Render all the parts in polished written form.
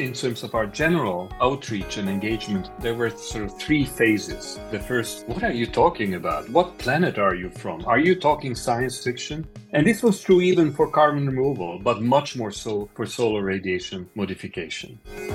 In terms of our general outreach and engagement, there were sort of three phases. The first, what are you talking about? What planet are you from? Are you talking science fiction? And this was true even for carbon removal, but much more so for solar radiation modification.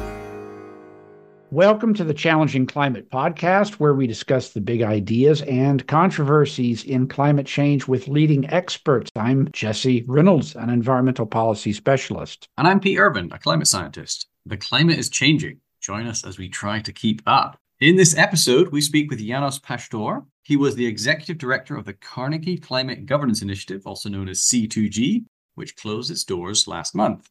Welcome to the Challenging Climate Podcast, where we discuss the big ideas and controversies in climate change with leading experts. I'm Jesse Reynolds, an environmental policy specialist. And I'm Pete Irvin, a climate scientist. The climate is changing. Join us as we try to keep up. In this episode, we speak with János Pastor. He was the executive director of the Carnegie Climate Governance Initiative, also known as C2G, which closed its doors last month.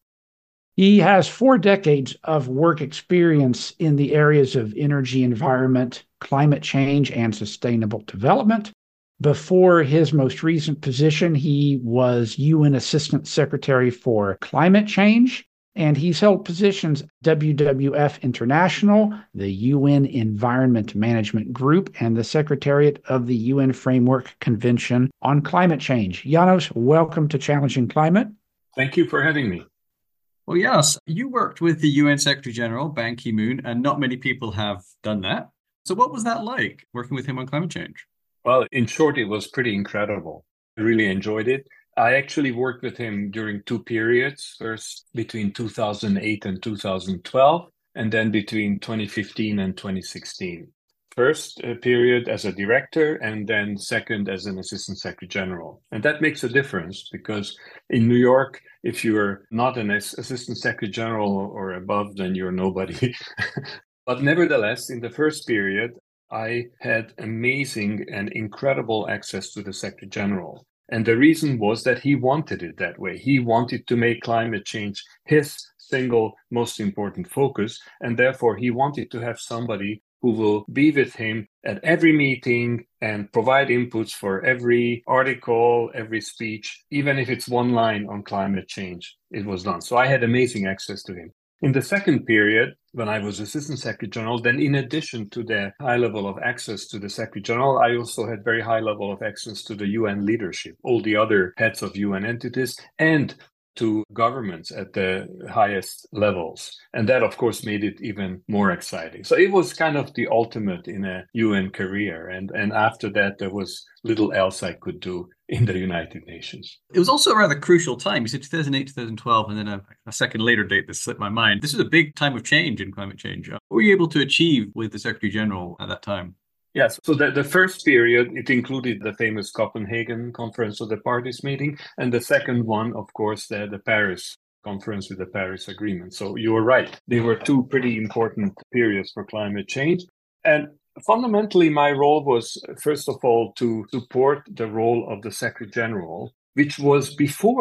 He has 4 decades of work experience in the areas of energy, environment, climate change, and sustainable development. Before his most recent position, he was UN Assistant Secretary for Climate Change, and he's held positions at WWF International, the UN Environment Management Group, and the Secretariat of the UN Framework Convention on Climate Change. János, welcome to Challenging Climate. Thank you for having me. Well, yes, you worked with the UN Secretary General, Ban Ki-moon, and not many people have done that. So what was that like, working with him on climate change? Well, in short, it was pretty incredible. I really enjoyed it. I actually worked with him during 2 periods, first between 2008 and 2012, and then between 2015 and 2016. First period as a director, and then second as an assistant secretary general. And that makes a difference because in New York, if you're not an assistant secretary general or above, then you're nobody. But nevertheless, in the first period, I had amazing and incredible access to the secretary general. And the reason was that he wanted it that way. He wanted to make climate change his single most important focus. And therefore, he wanted to have somebody who will be with him at every meeting and provide inputs for every article, every speech, even if it's one line on climate change, it was done. So I had amazing access to him. In the second period, when I was Assistant Secretary General, then in addition to the high level of access to the Secretary General, I also had very high level of access to the UN leadership, all the other heads of UN entities, and to governments at the highest levels. And that, of course, made it even more exciting. So it was kind of the ultimate in a UN career. And after that, there was little else I could do in the United Nations. It was also a rather crucial time. You said 2008, 2012, and then a second later date that slipped my mind. This was a big time of change in climate change. What were you able to achieve with the Secretary General at that time? Yes, so the first period, it included the famous Copenhagen Conference of the Parties meeting, and the second one, of course, the Paris Conference with the Paris Agreement. So you were right. They were 2 pretty important periods for climate change. And fundamentally, my role was, first of all, to support the role of the Secretary General, which was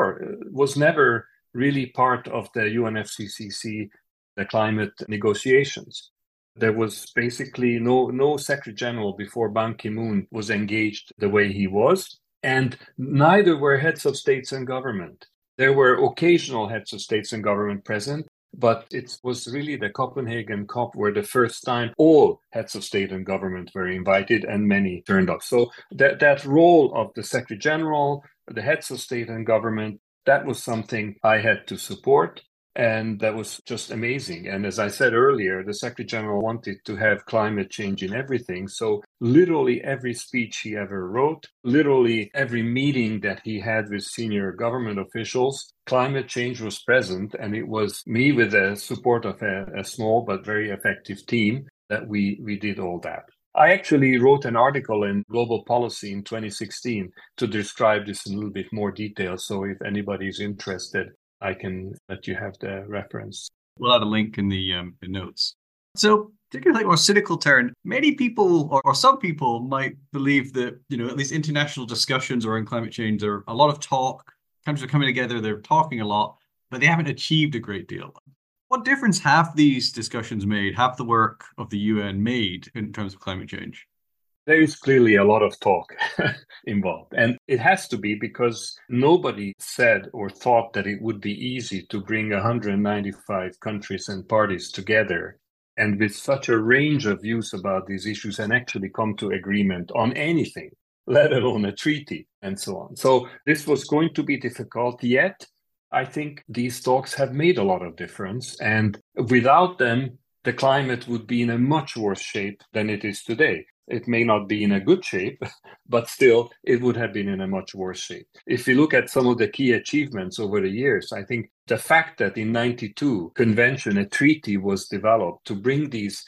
never really part of the UNFCCC, the climate negotiations. There was basically no Secretary General before Ban Ki-moon was engaged the way he was, and neither were heads of states and government. There were occasional heads of states and government present, but it was really the Copenhagen COP where the first time all heads of state and government were invited and many turned up. So that role of the Secretary General, the heads of state and government, that was something I had to support. And that was just amazing. And as I said earlier, the Secretary General wanted to have climate change in everything. So literally every speech he ever wrote, literally every meeting that he had with senior government officials, climate change was present. And it was me with the support of a small but very effective team that we did all that. I actually wrote an article in Global Policy in 2016 to describe this in a little bit more detail. So if anybody is interested, I can let you have the reference. We'll add a link in the notes. So, to take a more cynical turn, many people or some people might believe that, at least international discussions around climate change, there are a lot of talk, countries are coming together, they're talking a lot, but they haven't achieved a great deal. What difference have these discussions made, have the work of the UN made in terms of climate change? There is clearly a lot of talk involved, and it has to be because nobody said or thought that it would be easy to bring 195 countries and parties together and with such a range of views about these issues and actually come to agreement on anything, let alone a treaty and so on. So this was going to be difficult, yet I think these talks have made a lot of difference. And without them, the climate would be in a much worse shape than it is today. It may not be in a good shape, but still, it would have been in a much worse shape. If you look at some of the key achievements over the years, I think the fact that in 92 convention, a treaty was developed to bring these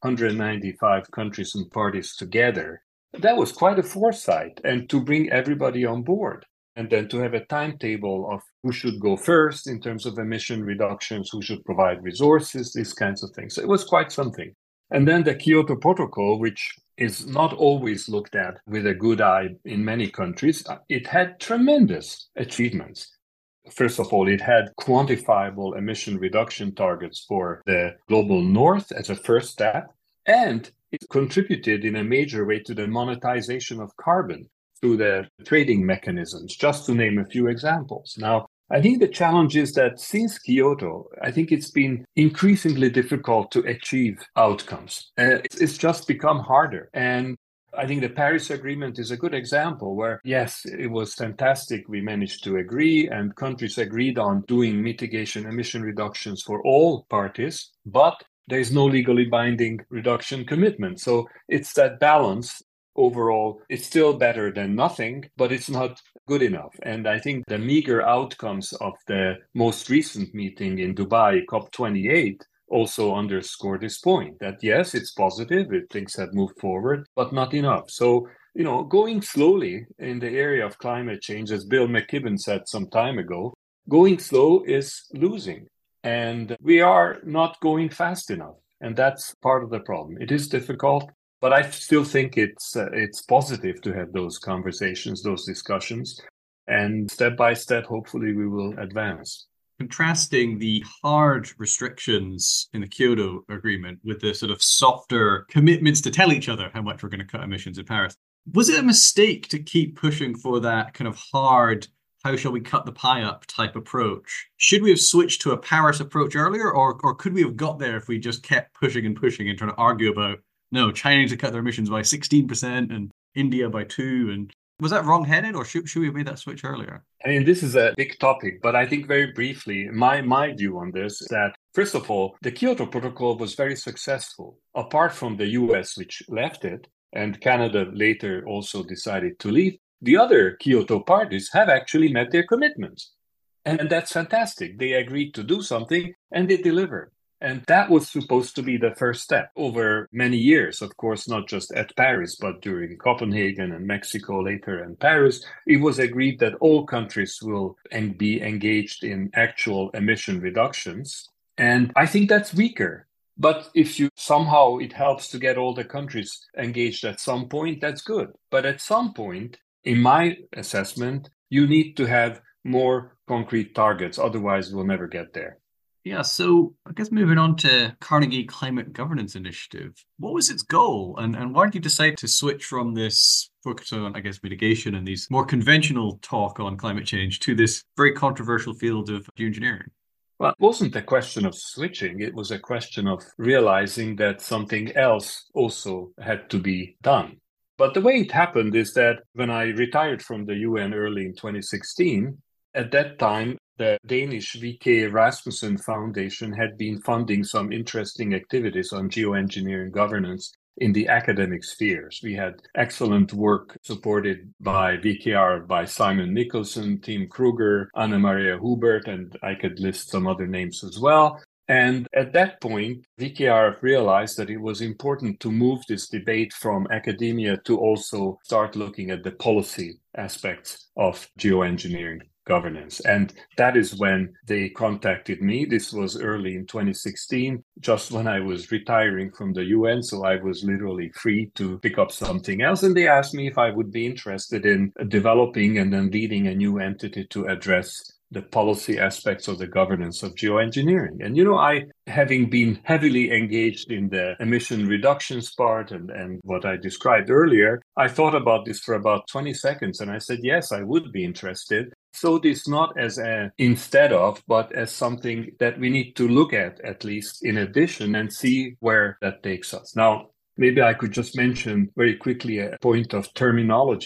195 countries and parties together, that was quite a foresight, and to bring everybody on board. And then to have a timetable of who should go first in terms of emission reductions, who should provide resources, these kinds of things. So it was quite something. And then the Kyoto Protocol, which is not always looked at with a good eye in many countries, it had tremendous achievements. First of all, it had quantifiable emission reduction targets for the global north as a first step, and it contributed in a major way to the monetization of carbon through the trading mechanisms, just to name a few examples. Now, I think the challenge is that since Kyoto, I think it's been increasingly difficult to achieve outcomes. It's just become harder. And I think the Paris Agreement is a good example where, yes, it was fantastic. We managed to agree and countries agreed on doing mitigation emission reductions for all parties, but there is no legally binding reduction commitment. So it's that balance. Overall, it's still better than nothing, but it's not good enough. And I think the meager outcomes of the most recent meeting in Dubai, COP28, also underscore this point that yes, it's positive, things have moved forward, but not enough. So, going slowly in the area of climate change, as Bill McKibben said some time ago, going slow is losing. And we are not going fast enough. And that's part of the problem. It is difficult. But I still think it's positive to have those conversations, those discussions, and step by step, hopefully, we will advance. Contrasting the hard restrictions in the Kyoto Agreement with the sort of softer commitments to tell each other how much we're going to cut emissions in Paris, was it a mistake to keep pushing for that kind of hard, how shall we cut the pie up type approach? Should we have switched to a Paris approach earlier, or could we have got there if we just kept pushing and pushing and trying to argue about, no, China needs to cut their emissions by 16% and India by 2%? And was that wrong-headed, or should we have made that switch earlier? I mean, this is a big topic, but I think very briefly, my view on this is that, first of all, the Kyoto Protocol was very successful. Apart from the US, which left it, and Canada later also decided to leave, the other Kyoto parties have actually met their commitments. And that's fantastic. They agreed to do something, and they delivered. And that was supposed to be the first step over many years, of course, not just at Paris, but during Copenhagen and Mexico later and Paris. It was agreed that all countries will be engaged in actual emission reductions. And I think that's weaker. But if somehow it helps to get all the countries engaged at some point, that's good. But at some point, in my assessment, you need to have more concrete targets. Otherwise, we'll never get there. Yeah, so I guess moving on to Carnegie Climate Governance Initiative, what was its goal, and why did you decide to switch from this focus on, I guess, mitigation and these more conventional talk on climate change to this very controversial field of geoengineering? Well, it wasn't a question of switching. It was a question of realizing that something else also had to be done. But the way it happened is that when I retired from the UN early in 2016, at that time, the Danish VK Rasmussen Foundation had been funding some interesting activities on geoengineering governance in the academic spheres. We had excellent work supported by VKR, by Simon Nicholson, Tim Kruger, Anna Maria Hubert, and I could list some other names as well. And at that point, VKR realized that it was important to move this debate from academia to also start looking at the policy aspects of geoengineering governance. And that is when they contacted me. This was early in 2016, just when I was retiring from the UN. So I was literally free to pick up something else. And they asked me if I would be interested in developing and then leading a new entity to address the policy aspects of the governance of geoengineering. And, I, having been heavily engaged in the emission reductions part and what I described earlier, I thought about this for about 20 seconds. And I said, yes, I would be interested. So this not as an instead of, but as something that we need to look at least in addition, and see where that takes us. Now, maybe I could just mention very quickly a point of terminology.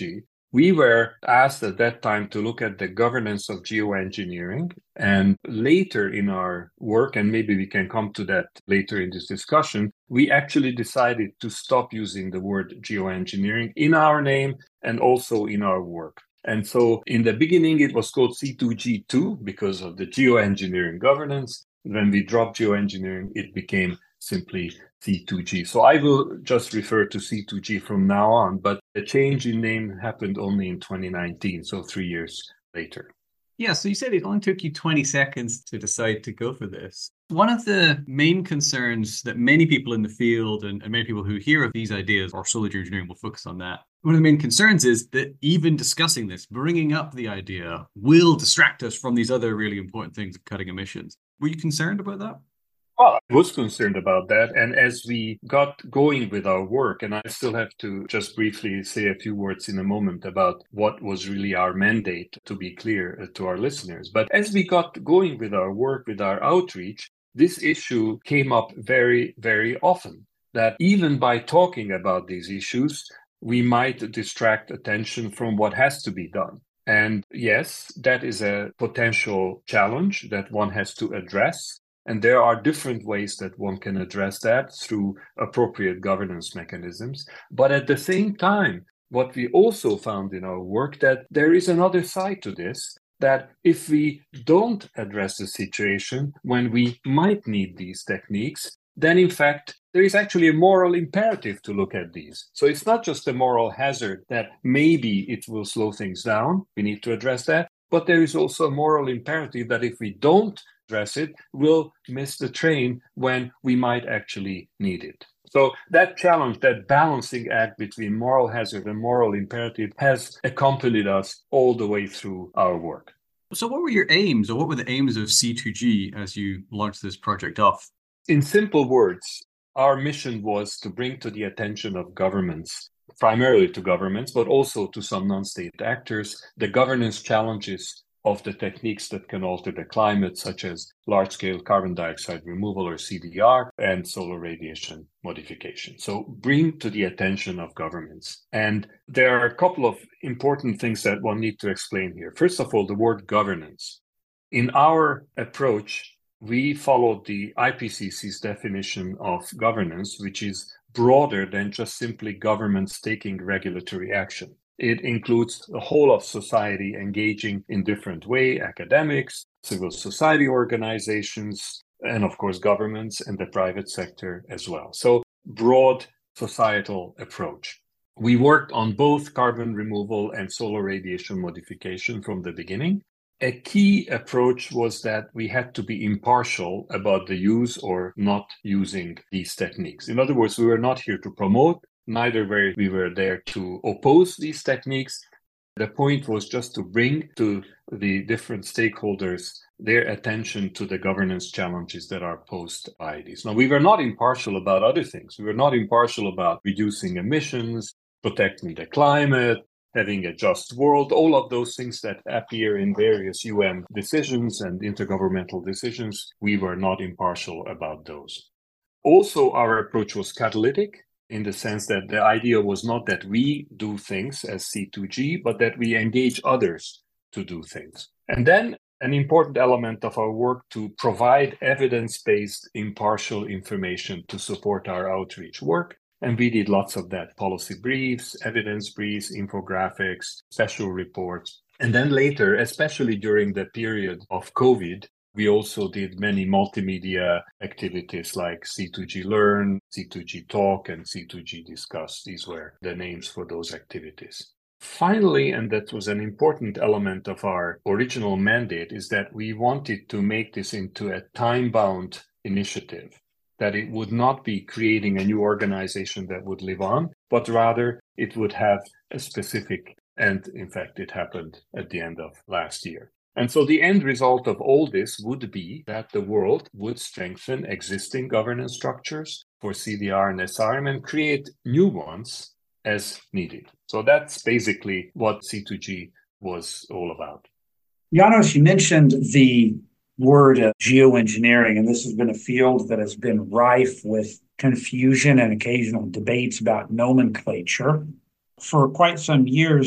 We were asked at that time to look at the governance of geoengineering. And later in our work, and maybe we can come to that later in this discussion, we actually decided to stop using the word geoengineering in our name and also in our work. And so in the beginning, it was called C2G2 because of the geoengineering governance. When we dropped geoengineering, it became simply C2G. So I will just refer to C2G from now on, but the change in name happened only in 2019, so 3 years later. Yeah, so you said it only took you 20 seconds to decide to go for this. One of the main concerns that many people in the field and many people who hear of these ideas or solar geoengineering will focus on that. One of the main concerns is that even discussing this, bringing up the idea, will distract us from these other really important things of cutting emissions. Were you concerned about that? Well, I was concerned about that. And as we got going with our work, and I still have to just briefly say a few words in a moment about what was really our mandate, to be clear to our listeners. But as we got going with our work, with our outreach, this issue came up very, very often. That even by talking about these issues, we might distract attention from what has to be done. And yes, that is a potential challenge that one has to address. And there are different ways that one can address that through appropriate governance mechanisms. But at the same time, what we also found in our work that there is another side to this, that if we don't address the situation when we might need these techniques, then in fact, there is actually a moral imperative to look at these. So it's not just a moral hazard that maybe it will slow things down. We need to address that. But there is also a moral imperative that if we don't address it, we'll miss the train when we might actually need it. So that challenge, that balancing act between moral hazard and moral imperative has accompanied us all the way through our work. So what were your aims, or what were the aims of C2G as you launched this project off? In simple words, our mission was to bring to the attention of governments, primarily to governments, but also to some non-state actors, the governance challenges of the techniques that can alter the climate, such as large-scale carbon dioxide removal or CDR and solar radiation modification. So bring to the attention of governments. And there are a couple of important things that one needs to explain here. First of all, the word governance. In our approach, we followed the IPCC's definition of governance, which is broader than just simply governments taking regulatory action. It includes the whole of society engaging in different ways, academics, civil society organizations, and of course, governments and the private sector as well. So broad societal approach. We worked on both carbon removal and solar radiation modification from the beginning. A key approach was that we had to be impartial about the use or not using these techniques. In other words, we were not here to promote, neither were we there to oppose these techniques. The point was just to bring to the different stakeholders their attention to the governance challenges that are posed by these. Now, we were not impartial about other things. We were not impartial about reducing emissions, protecting the climate, having a just world, all of those things that appear in various UN decisions and intergovernmental decisions. We were not impartial about those. Also, our approach was catalytic, in the sense that the idea was not that we do things as C2G, but that we engage others to do things. And then an important element of our work to provide evidence-based, impartial information to support our outreach work. And we did lots of that: policy briefs, evidence briefs, infographics, special reports. And then later, especially during the period of COVID, we also did many multimedia activities like C2G Learn, C2G Talk, and C2G Discuss. These were the names for those activities. Finally, and that was an important element of our original mandate, is that we wanted to make this into a time-bound initiative, that it would not be creating a new organization that would live on, but rather it would have a specific, and in fact, it happened at the end of last year. And so the end result of all this would be that the world would strengthen existing governance structures for CDR and SRM and create new ones as needed. So that's basically what C2G was all about. Janos, you mentioned the word geoengineering, and this has been a field that has been rife with confusion and occasional debates about nomenclature. For quite some years,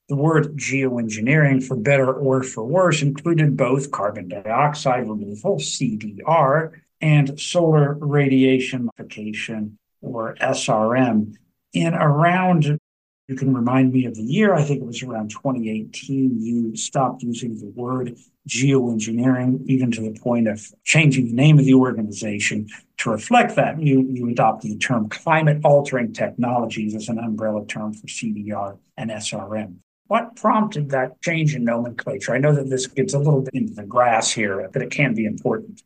The word geoengineering, for better or for worse, included both carbon dioxide removal, CDR, and solar radiation modification, or SRM. In around, you can remind me of the year, I think it was around 2018, you stopped using the word geoengineering, even to the point of changing the name of the organization to reflect that. You adopted the term climate altering technologies as an umbrella term for CDR and SRM. What prompted that change in nomenclature? I know that this gets a little bit into the grass here, but it can be important.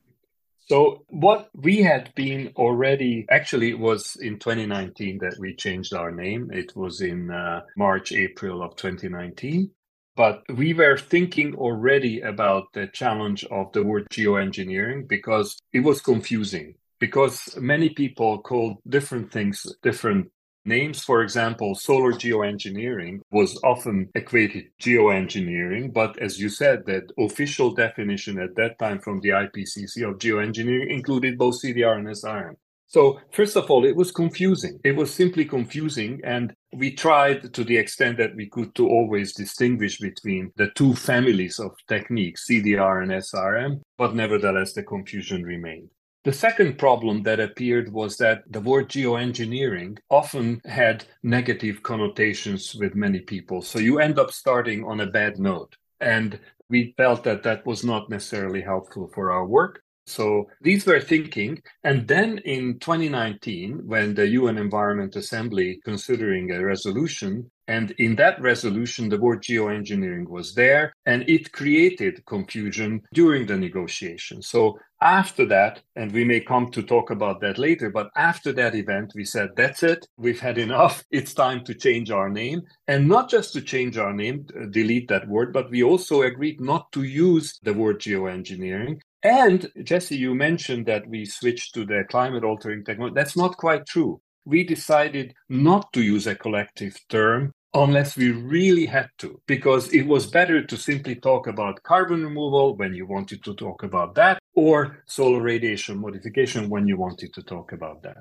So what we had been already, actually it was in 2019 that we changed our name. It was in March, April of 2019. But we were thinking already about the challenge of the word geoengineering because it was confusing. Because many people called different things different names. For example, solar geoengineering was often equated geoengineering, but as you said, the official definition at that time from the IPCC of geoengineering included both CDR and SRM. So first of all, it was confusing. It was simply confusing. And we tried to the extent that we could to always distinguish between the two families of techniques, CDR and SRM, but nevertheless, the confusion remained. The second problem that appeared was that the word geoengineering often had negative connotations with many people. So you end up starting on a bad note. And we felt that that was not necessarily helpful for our work. So these were thinking. And then in 2019, when the UN Environment Assembly considering a resolution, and in that resolution, the word geoengineering was there, and it created confusion during the negotiation. So after that, and we may come to talk about that later, but after that event, we said, that's it, we've had enough, it's time to change our name. And not just to change our name, delete that word, but we also agreed not to use the word geoengineering. And Jesse, you mentioned that we switched to the climate altering technology. That's not quite true. We decided not to use a collective term unless we really had to, because it was better to simply talk about carbon removal when you wanted to talk about that, or solar radiation modification when you wanted to talk about that.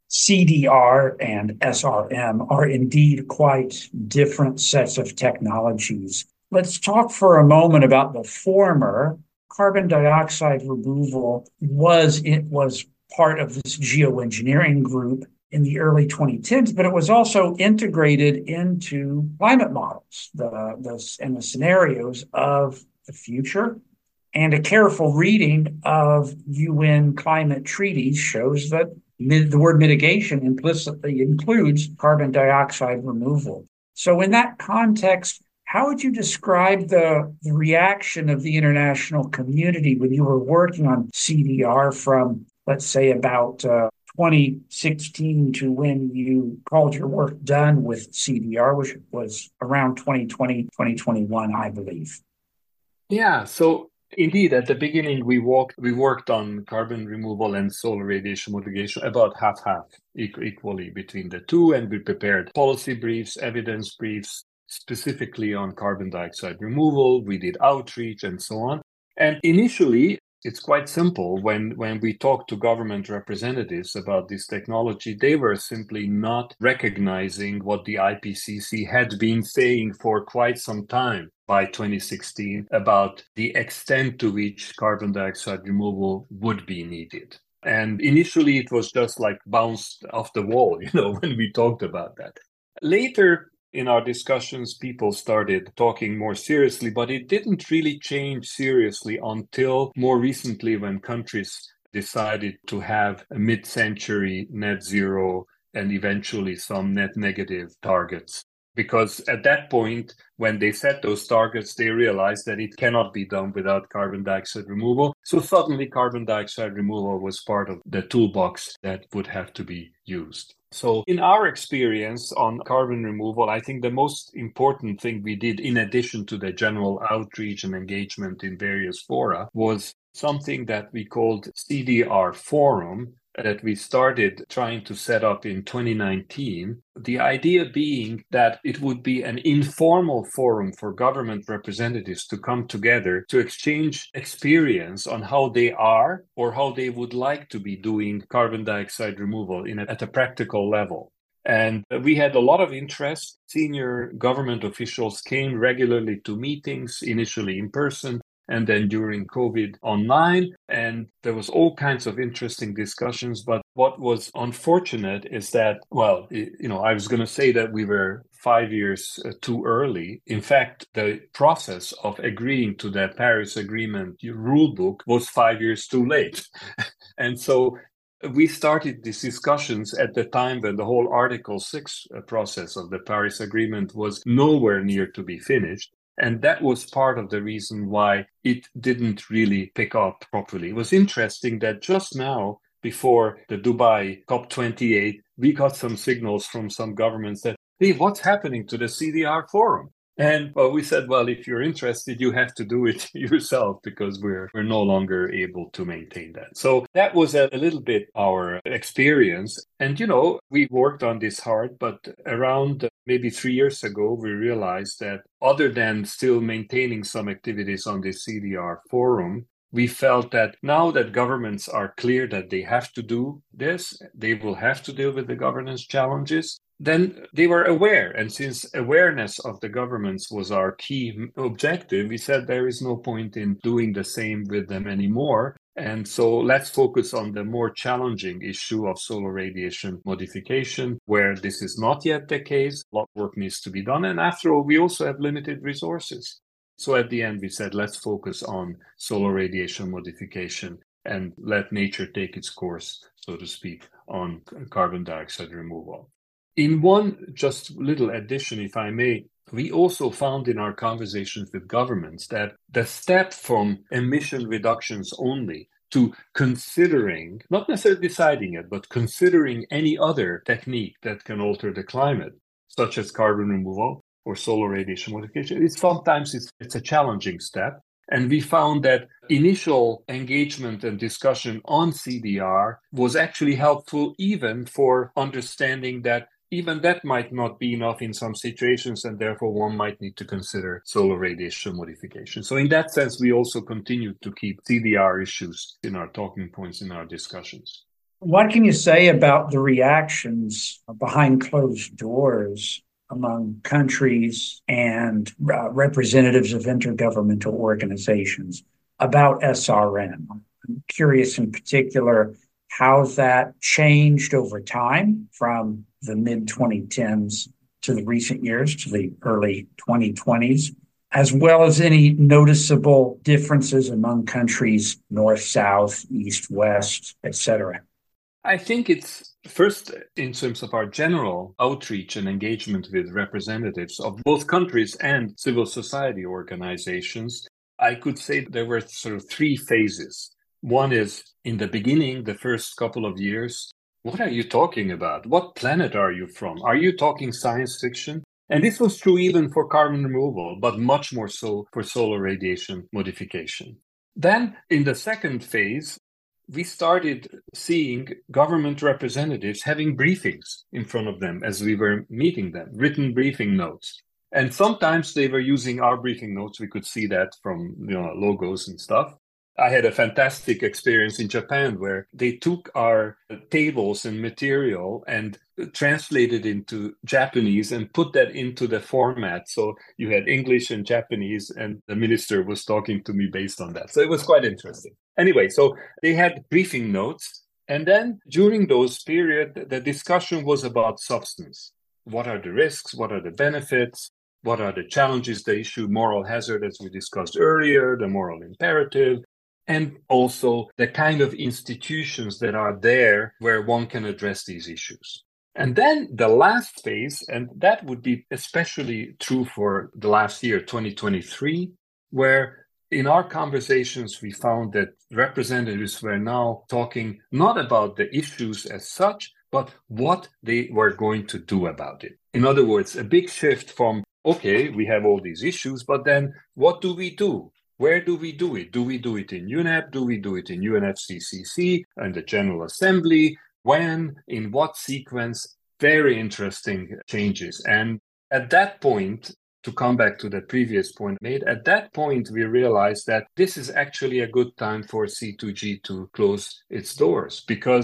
CDR and SRM are indeed quite different sets of technologies. Let's talk for a moment about the former. Carbon dioxide removal was part of this geoengineering group in the early 2010s, but it was also integrated into climate models and the scenarios of the future. And a careful reading of UN climate treaties shows that the word mitigation implicitly includes carbon dioxide removal. So in that context, how would you describe the reaction of the international community when you were working on CDR from, let's say, about 2016 to when you called your work done with CDR, which was around 2020, 2021, I believe? Yeah, so indeed, at the beginning, we worked on carbon removal and solar radiation mitigation about half-half, equally between the two, and we prepared policy briefs, evidence briefs, specifically on carbon dioxide removal. We did outreach and so on. And initially, it's quite simple. When we talked to government representatives about this technology, they were simply not recognizing what the IPCC had been saying for quite some time by 2016 about the extent to which carbon dioxide removal would be needed. And initially, it was just like bounced off the wall, when we talked about that. Later, in our discussions, people started talking more seriously, but it didn't really change seriously until more recently when countries decided to have a mid-century net zero and eventually some net negative targets. Because at that point, when they set those targets, they realized that it cannot be done without carbon dioxide removal. So suddenly carbon dioxide removal was part of the toolbox that would have to be used. So in our experience on carbon removal, I think the most important thing we did, in addition to the general outreach and engagement in various fora, was something that we called CDR Forum, that we started trying to set up in 2019. The idea being that it would be an informal forum for government representatives to come together to exchange experience on how they are or how they would like to be doing carbon dioxide removal at a practical level. And we had a lot of interest. Senior government officials came regularly to meetings, initially in person, and then during COVID online. And there was all kinds of interesting discussions. But what was unfortunate is that, well, I was going to say that we were 5 years too early. In fact, the process of agreeing to the Paris Agreement rulebook was 5 years too late. And so we started these discussions at the time when the whole Article 6 process of the Paris Agreement was nowhere near to be finished. And that was part of the reason why it didn't really pick up properly. It was interesting that just now, before the Dubai COP28, we got some signals from some governments that, hey, what's happening to the CDR forum? And we said, well, if you're interested, you have to do it yourself because we're no longer able to maintain that. So that was a little bit our experience. And, we worked on this hard, but around maybe 3 years ago, we realized that other than still maintaining some activities on the CDR forum, we felt that now that governments are clear that they have to do this, they will have to deal with the governance challenges, then they were aware. And since awareness of the governments was our key objective, we said there is no point in doing the same with them anymore. And so let's focus on the more challenging issue of solar radiation modification, where this is not yet the case. A lot of work needs to be done. And after all, we also have limited resources. So at the end, we said, let's focus on solar radiation modification and let nature take its course, so to speak, on carbon dioxide removal. In one just little addition, if I may, we also found in our conversations with governments that the step from emission reductions only to considering, not necessarily deciding it, but considering any other technique that can alter the climate, such as carbon removal or solar radiation modification, sometimes it's a challenging step. And we found that initial engagement and discussion on CDR was actually helpful even for understanding that even that might not be enough in some situations, and therefore one might need to consider solar radiation modification. So in that sense, we also continue to keep CDR issues in our talking points in our discussions. What can you say about the reactions behind closed doors among countries and representatives of intergovernmental organizations about SRM? I'm curious in particular how that changed over time from the mid-2010s to the recent years, to the early 2020s, as well as any noticeable differences among countries, north, south, east, west, etc. I think it's first in terms of our general outreach and engagement with representatives of both countries and civil society organizations. I could say there were sort of three phases. One is in the beginning, the first couple of years, what are you talking about? What planet are you from? Are you talking science fiction? And this was true even for carbon removal, but much more so for solar radiation modification. Then in the second phase, we started seeing government representatives having briefings in front of them as we were meeting them, written briefing notes. And sometimes they were using our briefing notes. We could see that from logos and stuff. I had a fantastic experience in Japan where they took our tables and material and translated into Japanese and put that into the format. So you had English and Japanese, and the minister was talking to me based on that. So it was quite interesting. Anyway, so they had briefing notes. And then during those periods, the discussion was about substance. What are the risks? What are the benefits? What are the challenges, the issue, moral hazard, as we discussed earlier, the moral imperative, and also the kind of institutions that are there where one can address these issues. And then the last phase, and that would be especially true for the last year, 2023, where in our conversations, we found that representatives were now talking not about the issues as such, but what they were going to do about it. In other words, a big shift from, okay, we have all these issues, but then what do we do? Where do we do it? Do we do it in UNEP? Do we do it in UNFCCC and the General Assembly? When? In what sequence? Very interesting changes. And at that point, to come back to the previous point made, at that point, we realized that this is actually a good time for C2G to close its doors, because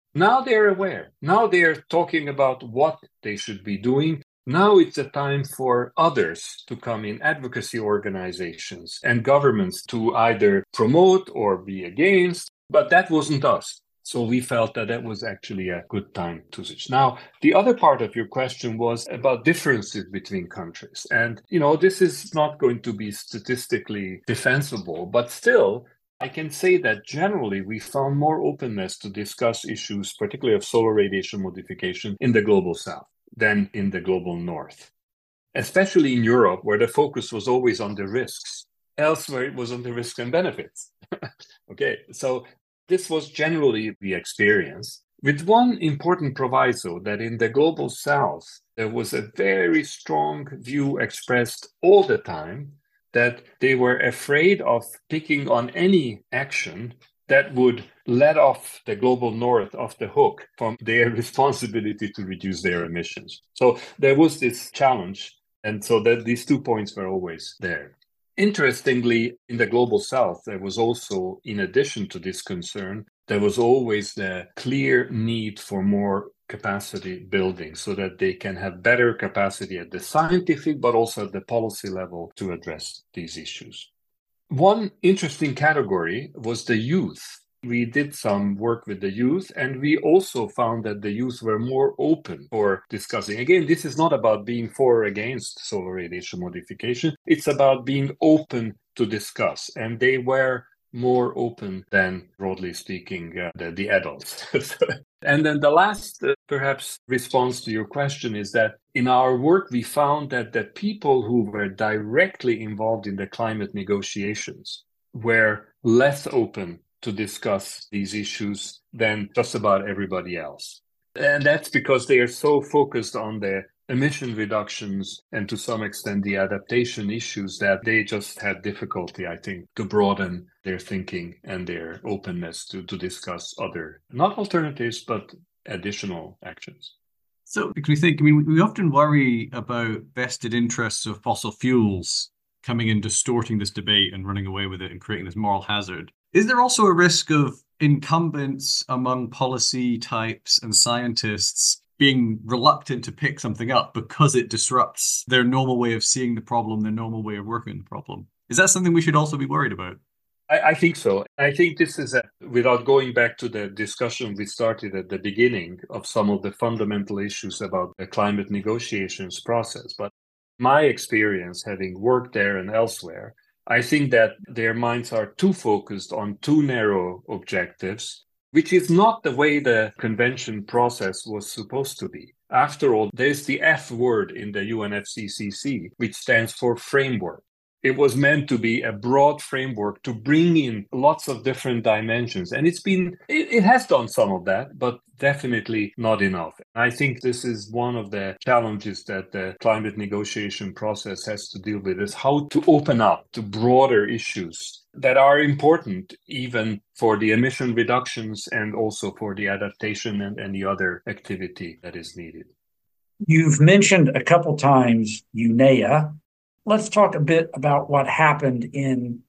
Now they're aware. Now they're talking about what they should be doing. Now it's a time for others to come in, advocacy organizations and governments to either promote or be against. But that wasn't us. So we felt that that was actually a good time to switch. Now, the other part of your question was about differences between countries. And, this is not going to be statistically defensible, but still, I can say that generally we found more openness to discuss issues, particularly of solar radiation modification, in the global south than in the global north, especially in Europe, where the focus was always on the risks. Elsewhere, it was on the risks and benefits. Okay, so this was generally the experience, with one important proviso that in the global south, there was a very strong view expressed all the time that they were afraid of picking on any action that would let off the global north off the hook from their responsibility to reduce their emissions. So there was this challenge. And so that these 2 points were always there. Interestingly, in the global south, there was also, in addition to this concern, there was always the clear need for more capacity building so that they can have better capacity at the scientific, but also at the policy level to address these issues. One interesting category was the youth. We did some work with the youth, and we also found that the youth were more open for discussing. Again, this is not about being for or against solar radiation modification. It's about being open to discuss. And they were more open than, broadly speaking, the adults. And then the last, perhaps, response to your question is that in our work, we found that the people who were directly involved in the climate negotiations were less open to discuss these issues than just about everybody else. And that's because they are so focused on the emission reductions and to some extent the adaptation issues that they just had difficulty, I think, to broaden their thinking and their openness to discuss other, not alternatives, but additional actions. So because we think, we often worry about vested interests of fossil fuels coming in, distorting this debate and running away with it and creating this moral hazard. Is there also a risk of incumbents among policy types and scientists being reluctant to pick something up because it disrupts their normal way of seeing the problem, their normal way of working on the problem? Is that something we should also be worried about? I think so. I think this is, without going back to the discussion we started at the beginning of some of the fundamental issues about the climate negotiations process. But my experience, having worked there and elsewhere, I think that their minds are too focused on too narrow objectives, which is not the way the convention process was supposed to be. After all, there's the F word in the UNFCCC, which stands for framework. It was meant to be a broad framework to bring in lots of different dimensions. And it has done some of that, but definitely not enough. I think this is one of the challenges that the climate negotiation process has to deal with, is how to open up to broader issues that are important even for the emission reductions and also for the adaptation and any other activity that is needed. You've mentioned a couple times UNEA. Let's talk a bit about what happened in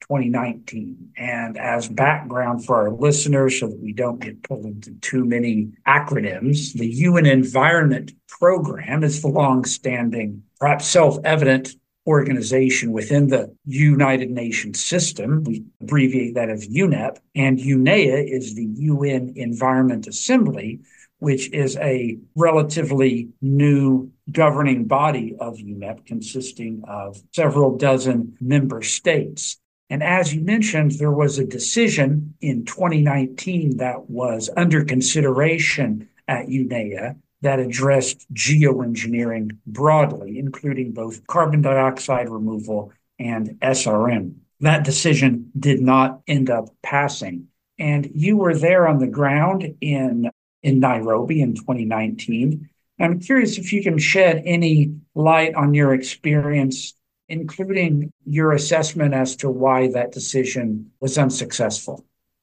2019. And as background for our listeners, so that we don't get pulled into too many acronyms, the UN Environment Program is the long-standing, perhaps self-evident organization within the United Nations system. We abbreviate that as UNEP. And UNEA is the UN Environment Assembly, which is a relatively new governing body of UNEP consisting of several dozen member states. And as you mentioned, there was a decision in 2019 that was under consideration at UNEA that addressed geoengineering broadly, including both carbon dioxide removal and SRM. That decision did not end up passing. And you were there on the ground in Nairobi in 2019. I'm curious if you can shed any light on your experience, including your assessment as to why that decision was unsuccessful.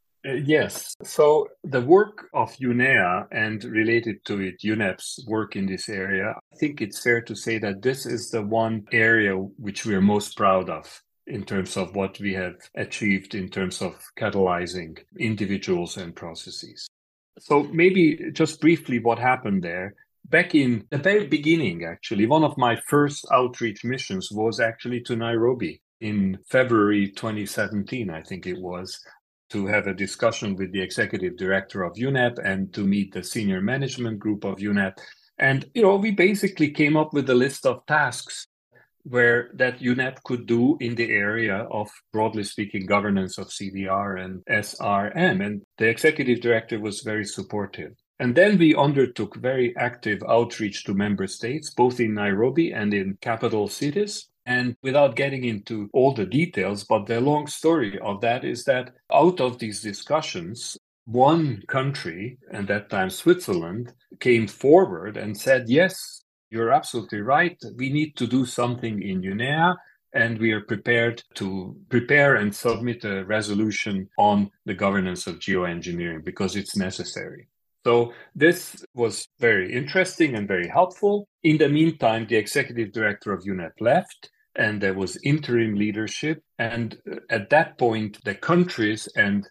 Yes. So the work of UNEA and related to it, UNEP's work in this area, I think it's fair to say that this is the one area which we are most proud of in terms of what we have achieved in terms of catalyzing individuals and processes. So maybe just briefly what happened there. Back in the very beginning, actually, one of my first outreach missions was actually to Nairobi in February 2017, I think it was, to have a discussion with the executive director of UNEP and to meet the senior management group of UNEP. And, we basically came up with a list of tasks that UNEP could do in the area of, broadly speaking, governance of CDR and SRM. And the executive director was very supportive. And then we undertook very active outreach to member states, both in Nairobi and in capital cities. And without getting into all the details, but the long story of that is that out of these discussions, one country, and that time Switzerland, came forward and said, yes, you're absolutely right. We need to do something in UNEA, and we are prepared to prepare and submit a resolution on the governance of geoengineering because it's necessary. So this was very interesting and very helpful. In the meantime, the executive director of UNEP left, and there was interim leadership. And at that point, the countries and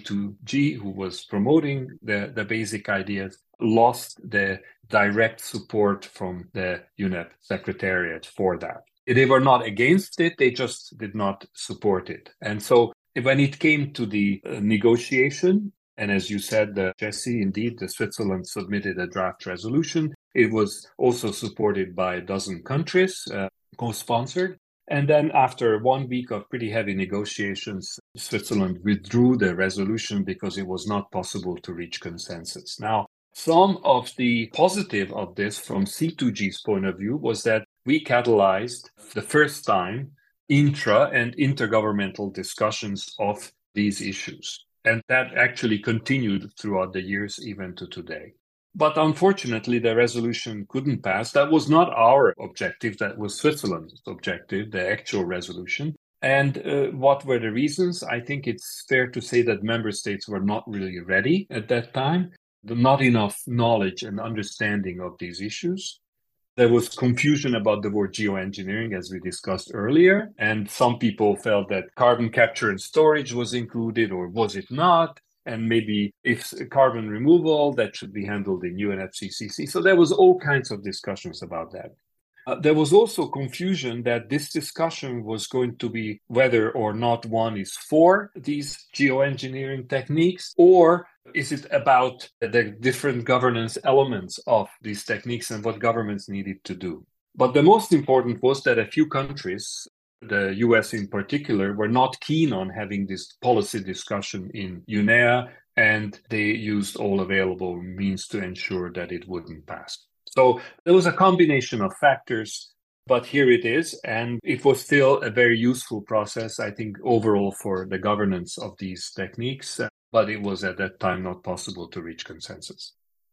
C2G, who was promoting the basic ideas, lost the direct support from the UNEP Secretariat for that. They were not against it, they just did not support it. And so when it came to the negotiation, and as you said, Jesse, indeed, the Switzerland submitted a draft resolution. It was also supported by a dozen countries, co-sponsored. And then after 1 week of pretty heavy negotiations, Switzerland withdrew the resolution because it was not possible to reach consensus. Now, some of the positive of this from C2G's point of view was that we catalyzed the first time intra and intergovernmental discussions of these issues. And that actually continued throughout the years, even to today. But unfortunately, the resolution couldn't pass. That was not our objective. That was Switzerland's objective, the actual resolution. And what were the reasons? I think it's fair to say that member states were not really ready at that time. Not enough knowledge and understanding of these issues. There was confusion about the word geoengineering, as we discussed earlier. And some people felt that carbon capture and storage was included, or was it not? And maybe if carbon removal, that should be handled in UNFCCC. So there was all kinds of discussions about that. There was also confusion that this discussion was going to be whether or not one is for these geoengineering techniques, or is it about the different governance elements of these techniques and what governments needed to do. But the most important was that a few countries, the US in particular, were not keen on having this policy discussion in UNEA, and they used all available means to ensure that it wouldn't pass. So there was a combination of factors, but here it is. And it was still a very useful process, I think, overall for the governance of these techniques. But it was at that time not possible to reach consensus.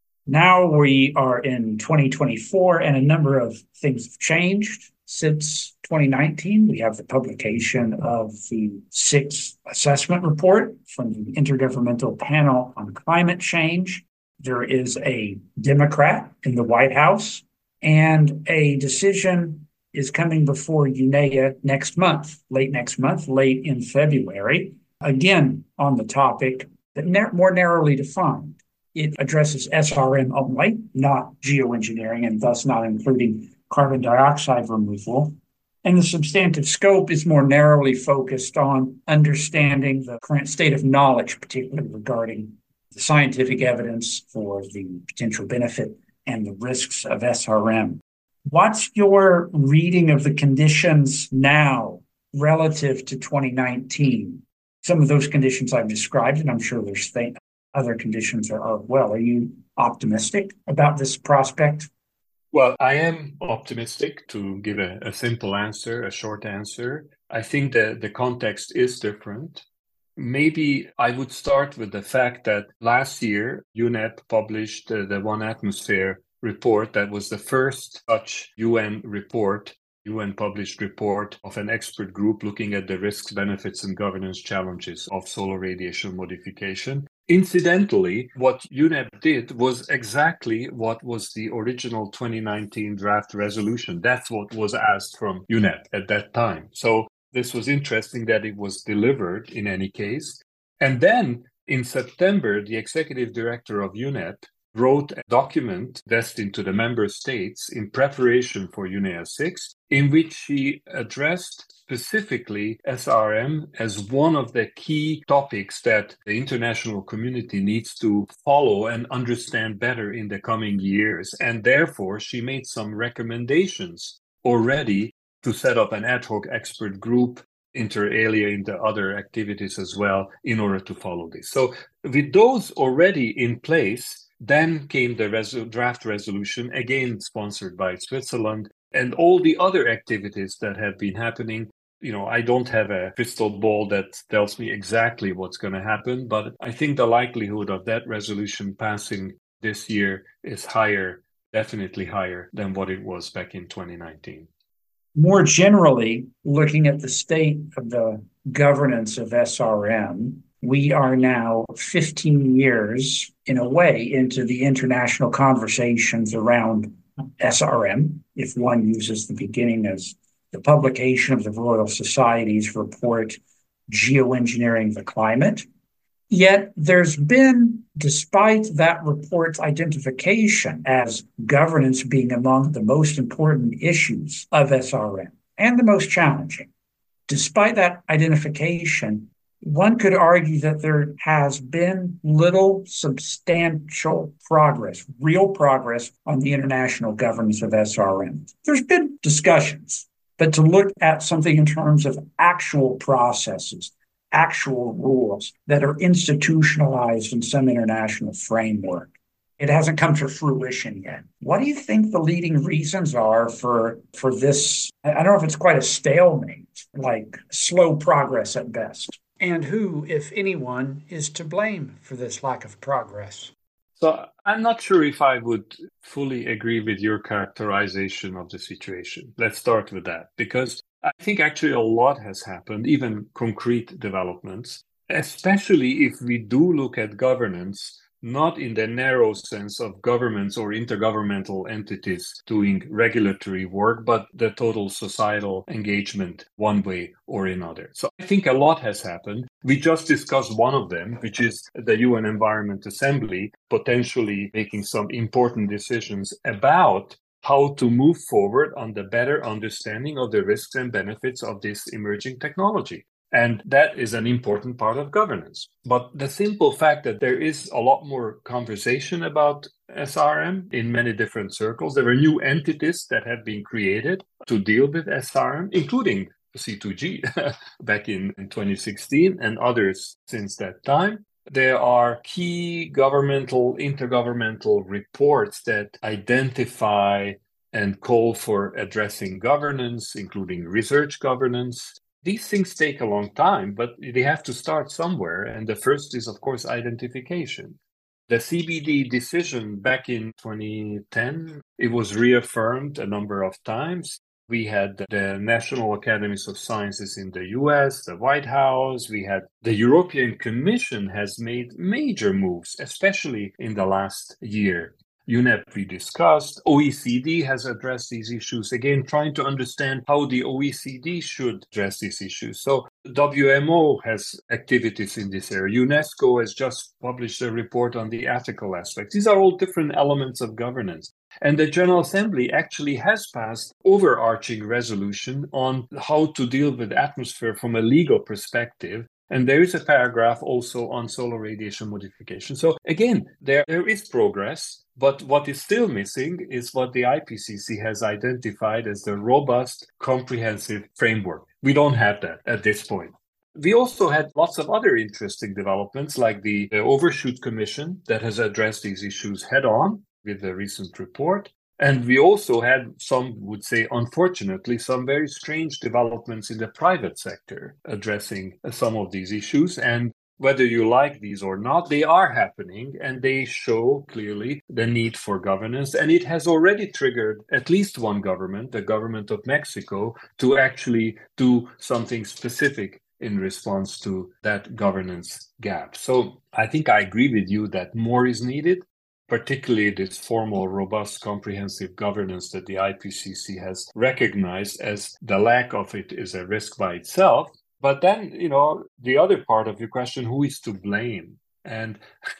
Now we are in 2024, and a number of things have changed. Since 2019, we have the publication of the 6th assessment report from the Intergovernmental Panel on Climate Change. There is a Democrat in the White House, and a decision is coming before UNEA next month, late in February, again on the topic, but more narrowly defined. It addresses SRM only, not geoengineering, and thus not including carbon dioxide removal. And the substantive scope is more narrowly focused on understanding the current state of knowledge, particularly regarding the scientific evidence for the potential benefit and the risks of SRM. What's your reading of the conditions now relative to 2019? Some of those conditions I've described, and I'm sure there's other conditions as well. Are you optimistic about this prospect? Well, I am optimistic, to give a simple answer, a short answer. I think that the context is different. Maybe I would start with the fact that last year, UNEP published the One Atmosphere report. That was the first such UN published report of an expert group looking at the risks, benefits, and governance challenges of solar radiation modification. Incidentally, what UNEP did was exactly what was the original 2019 draft resolution. That's what was asked from UNEP at that time. So this was interesting that it was delivered in any case. And then In September, the executive director of UNEP wrote a document destined to the member states in preparation for UNEA 6, in which she addressed specifically SRM as one of the key topics that the international community needs to follow and understand better in the coming years. And therefore, she made some recommendations already to set up an ad hoc expert group, inter alia, into other activities as well, in order to follow this. So with those already in place, then came the draft resolution, again sponsored by Switzerland, and all the other activities that have been happening. I don't have a crystal ball that tells me exactly what's going to happen, but I think the likelihood of that resolution passing this year is higher, definitely higher than what it was back in 2019. More generally, looking at the state of the governance of SRM, we are now 15 years, in a way, into the international conversations around SRM, if one uses the beginning as the publication of the Royal Society's report, Geoengineering the Climate. Yet there's been, despite that report's identification as governance being among the most important issues of SRM and the most challenging, despite that identification, one could argue that there has been little substantial progress, real progress on the international governance of SRM. There's been discussions, but to look at something in terms of actual processes, actual rules that are institutionalized in some international framework, it hasn't come to fruition yet. What do you think the leading reasons are for this? I don't know if it's quite a stalemate, like slow progress at best. And who, if anyone, is to blame for this lack of progress? So I'm not sure if I would fully agree with your characterization of the situation. Let's start with that, because I think actually a lot has happened, even concrete developments, especially if we do look at governance, not in the narrow sense of governments or intergovernmental entities doing regulatory work, but the total societal engagement one way or another. So I think a lot has happened. We just discussed one of them, which is the UN Environment Assembly, potentially making some important decisions about how to move forward on the better understanding of the risks and benefits of this emerging technology. And that is an important part of governance. But the simple fact that there is a lot more conversation about SRM in many different circles, there are new entities that have been created to deal with SRM, including C2G back in 2016 and others since that time. There are key governmental, intergovernmental reports that identify and call for addressing governance, including research governance. These things take a long time, but they have to start somewhere. And the first is, of course, identification. The CBD decision back in 2010, it was reaffirmed a number of times. We had the National Academies of Sciences in the US, the White House. We had the European Commission has made major moves, especially in the last year. UNEP we discussed. OECD has addressed these issues, again, trying to understand how the OECD should address these issues. So WMO has activities in this area. UNESCO has just published a report on the ethical aspects. These are all different elements of governance. And the General Assembly actually has passed overarching resolution on how to deal with atmosphere from a legal perspective. And there is a paragraph also on solar radiation modification. So again, there is progress, but what is still missing is what the IPCC has identified as the robust, comprehensive framework. We don't have that at this point. We also had lots of other interesting developments, like the Overshoot Commission that has addressed these issues head on with the recent report. And we also had, some would say, unfortunately, some very strange developments in the private sector addressing some of these issues. And whether you like these or not, they are happening and they show clearly the need for governance. And it has already triggered at least one government, the government of Mexico, to actually do something specific in response to that governance gap. So I think I agree with you that more is needed, particularly this formal, robust, comprehensive governance that the IPCC has recognized as the lack of it is a risk by itself. But then, the other part of your question, who is to blame? And,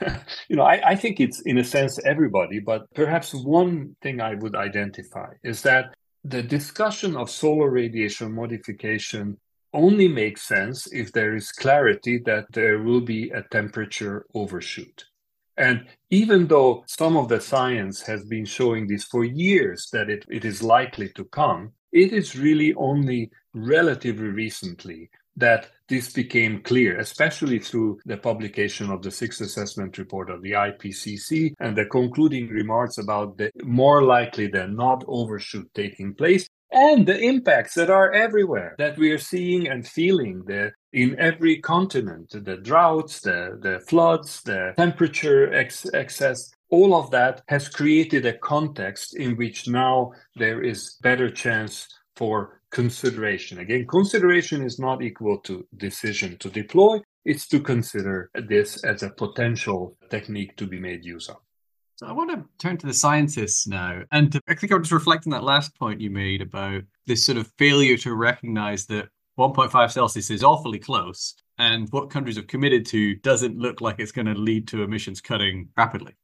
I think it's in a sense everybody, but perhaps one thing I would identify is that the discussion of solar radiation modification only makes sense if there is clarity that there will be a temperature overshoot. And even though some of the science has been showing this for years that it is likely to come, it is really only relatively recently that this became clear, especially through the publication of the sixth assessment report of the IPCC and the concluding remarks about the more likely than not overshoot taking place and the impacts that are everywhere that we are seeing and feeling in every continent, the droughts, the floods, the temperature excess. All of that has created a context in which now there is better chance for consideration. Again, consideration is not equal to decision to deploy. It's to consider this as a potential technique to be made use of. So I want to turn to the scientists now. And I think I'll just reflect on that last point you made about this sort of failure to recognize that 1.5 Celsius is awfully close. And what countries have committed to doesn't look like it's going to lead to emissions cutting rapidly.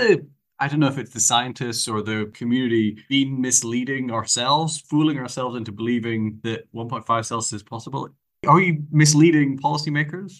I don't know if it's the scientists or the community been misleading ourselves, fooling ourselves into believing that 1.5 Celsius is possible? Are we misleading policymakers?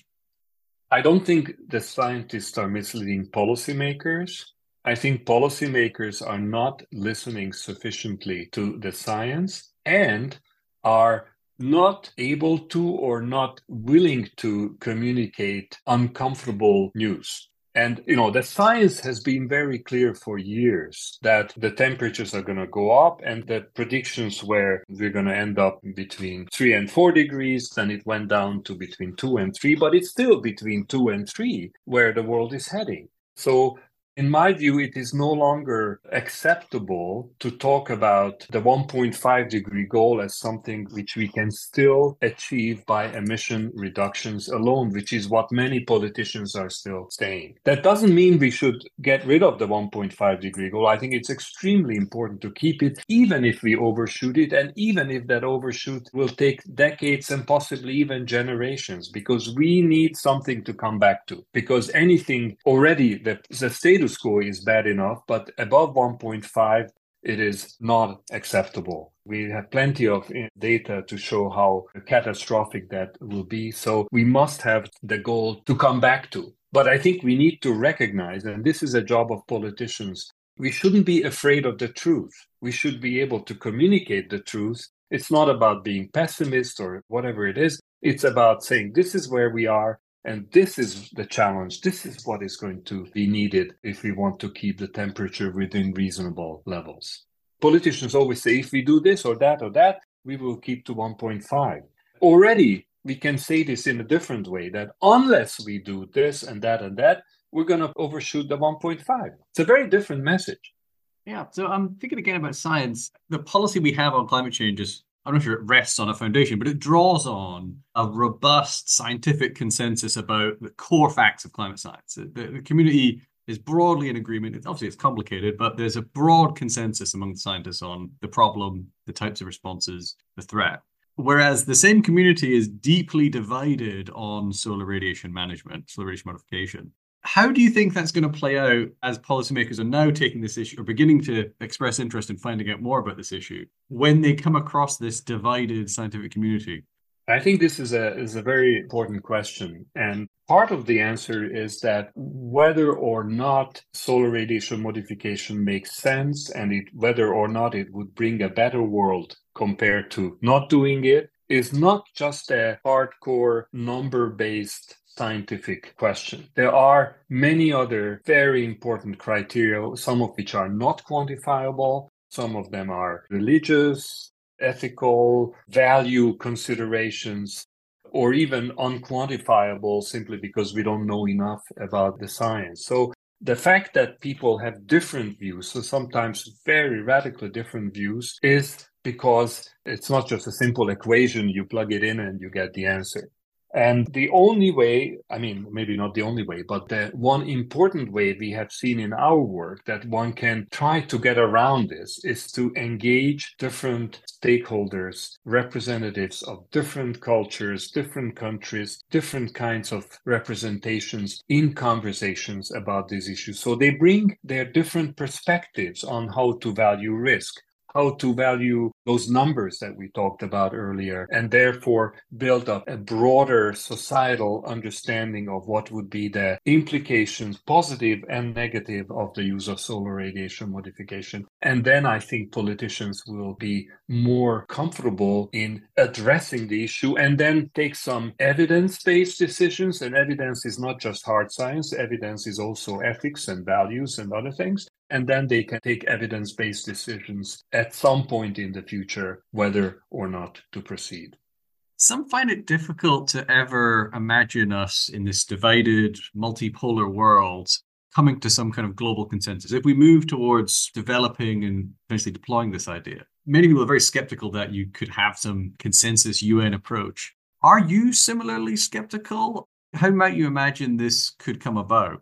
I don't think the scientists are misleading policymakers. I think policymakers are not listening sufficiently to the science and are not able to or not willing to communicate uncomfortable news. And, the science has been very clear for years that the temperatures are going to go up, and the predictions were we're going to end up between 3 and 4 degrees. Then it went down to between 2 and 3, but it's still between 2 and 3 where the world is heading. So in my view, it is no longer acceptable to talk about the 1.5 degree goal as something which we can still achieve by emission reductions alone, which is what many politicians are still saying. That doesn't mean we should get rid of the 1.5 degree goal. I think it's extremely important to keep it, even if we overshoot it, and even if that overshoot will take decades and possibly even generations, because we need something to come back to. Because anything already, the status quo is bad enough, but above 1.5, it is not acceptable. We have plenty of data to show how catastrophic that will be. So we must have the goal to come back to. But I think we need to recognize, and this is a job of politicians, we shouldn't be afraid of the truth. We should be able to communicate the truth. It's not about being pessimist or whatever it is. It's about saying this is where we are. And this is the challenge. This is what is going to be needed if we want to keep the temperature within reasonable levels. Politicians always say, if we do this or that, we will keep to 1.5. Already, we can say this in a different way, that unless we do this and that, we're going to overshoot the 1.5. It's a very different message. Yeah, so I'm thinking again about science. The policy we have on climate change is, I'm not sure it rests on a foundation, but it draws on a robust scientific consensus about the core facts of climate science. The community is broadly in agreement. Obviously, it's complicated, but there's a broad consensus among the scientists on the problem, the types of responses, the threat. Whereas the same community is deeply divided on solar radiation management, solar radiation modification. How do you think that's going to play out as policymakers are now taking this issue or beginning to express interest in finding out more about this issue when they come across this divided scientific community? I think this is a very important question. And part of the answer is that whether or not solar radiation modification makes sense and whether or not it would bring a better world compared to not doing it is not just a hardcore number-based scientific question. There are many other very important criteria, some of which are not quantifiable. Some of them are religious, ethical, value considerations, or even unquantifiable simply because we don't know enough about the science. So the fact that people have different views, so sometimes very radically different views, is because it's not just a simple equation, you plug it in and you get the answer. And the only way, I mean, maybe not the only way, but the one important way we have seen in our work that one can try to get around this is to engage different stakeholders, representatives of different cultures, different countries, different kinds of representations in conversations about these issues. So they bring their different perspectives on how to value risk, how to value those numbers that we talked about earlier, and therefore build up a broader societal understanding of what would be the implications, positive and negative, of the use of solar radiation modification. And then I think politicians will be more comfortable in addressing the issue and then take some evidence-based decisions. And evidence is not just hard science, evidence is also ethics and values and other things. And then they can take evidence-based decisions at some point in the future, whether or not to proceed. Some find it difficult to ever imagine us in this divided, multipolar world coming to some kind of global consensus. If we move towards developing and eventually deploying this idea, many people are very skeptical that you could have some consensus UN approach. Are you similarly skeptical? How might you imagine this could come about?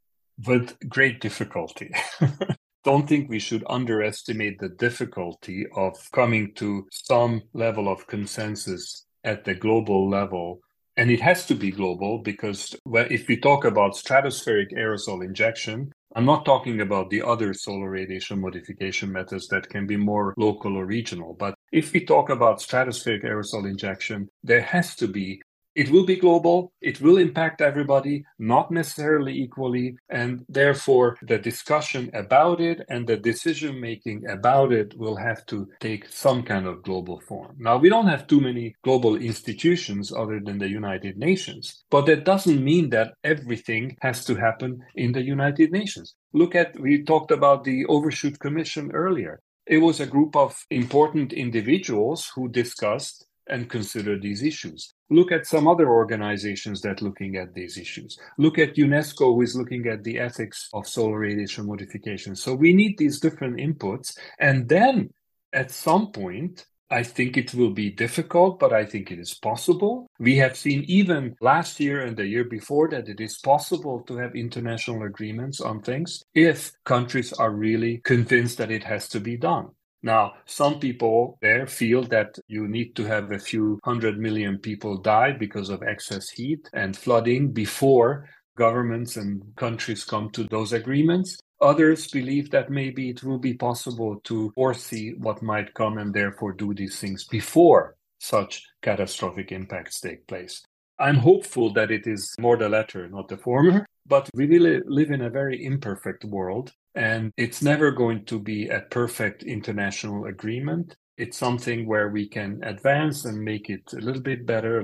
With great difficulty. Don't think we should underestimate the difficulty of coming to some level of consensus at the global level. And it has to be global because if we talk about stratospheric aerosol injection, I'm not talking about the other solar radiation modification methods that can be more local or regional. But if we talk about stratospheric aerosol injection, there has to be. It will be global, it will impact everybody, not necessarily equally, and therefore the discussion about it and the decision-making about it will have to take some kind of global form. Now, we don't have too many global institutions other than the United Nations, but that doesn't mean that everything has to happen in the United Nations. We talked about the Overshoot Commission earlier. It was a group of important individuals who discussed and consider these issues. Look at some other organizations that are looking at these issues. Look at UNESCO, who is looking at the ethics of solar radiation modification. So we need these different inputs. And then at some point, I think it will be difficult, but I think it is possible. We have seen even last year and the year before that it is possible to have international agreements on things if countries are really convinced that it has to be done. Now, some people there feel that you need to have a few 100 million people die because of excess heat and flooding before governments and countries come to those agreements. Others believe that maybe it will be possible to foresee what might come and therefore do these things before such catastrophic impacts take place. I'm hopeful that it is more the latter, not the former, but we really live in a very imperfect world. And it's never going to be a perfect international agreement. It's something where we can advance and make it a little bit better,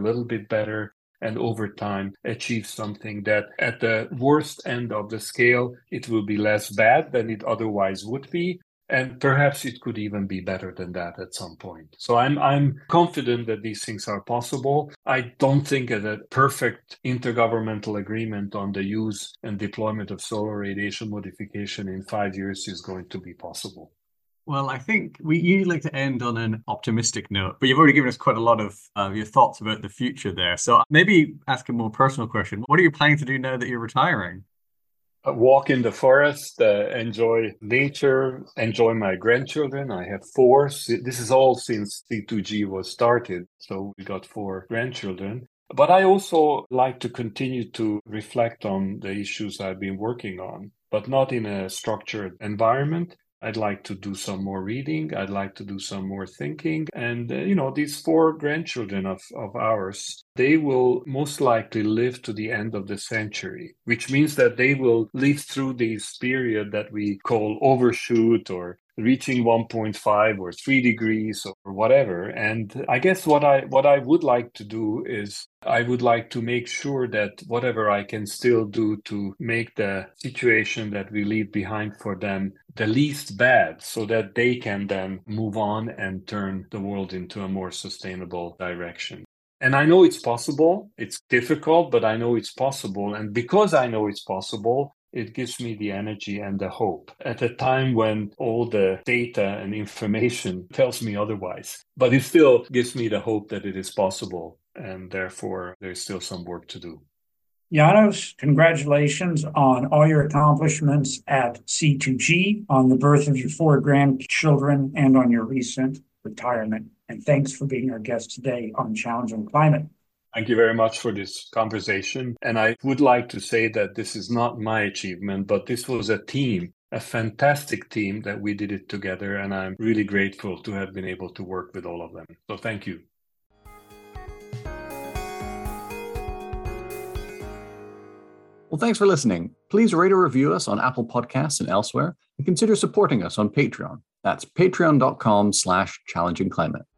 and over time achieve something that at the worst end of the scale, it will be less bad than it otherwise would be. And perhaps it could even be better than that at some point. So I'm confident that these things are possible. I don't think that a perfect intergovernmental agreement on the use and deployment of solar radiation modification in 5 years is going to be possible. Well, I think we usually like to end on an optimistic note, but you've already given us quite a lot of your thoughts about the future there. So maybe ask a more personal question. What are you planning to do now that you're retiring? Walk in the forest, enjoy nature, enjoy my grandchildren. I have 4. This is all since C2G was started. So we got 4 grandchildren. But I also like to continue to reflect on the issues I've been working on, but not in a structured environment. I'd like to do some more reading. I'd like to do some more thinking. And, these 4 grandchildren of ours, they will most likely live to the end of the century, which means that they will live through this period that we call overshoot or reaching 1.5 or 3 degrees or whatever. And I guess what I would like to do is I would like to make sure that whatever I can still do to make the situation that we leave behind for them the least bad so that they can then move on and turn the world into a more sustainable direction. And I know it's possible. It's difficult, but I know it's possible. And because I know it's possible, it gives me the energy and the hope at a time when all the data and information tells me otherwise. But it still gives me the hope that it is possible and therefore there's still some work to do. Janos, congratulations on all your accomplishments at C2G, on the birth of your 4 grandchildren, and on your recent retirement. And thanks for being our guest today on Challenging Climate. Thank you very much for this conversation. And I would like to say that this is not my achievement, but this was a team, a fantastic team that we did it together. And I'm really grateful to have been able to work with all of them. So thank you. Well, thanks for listening. Please rate or review us on Apple Podcasts and elsewhere, and consider supporting us on Patreon. That's patreon.com/challengingclimate.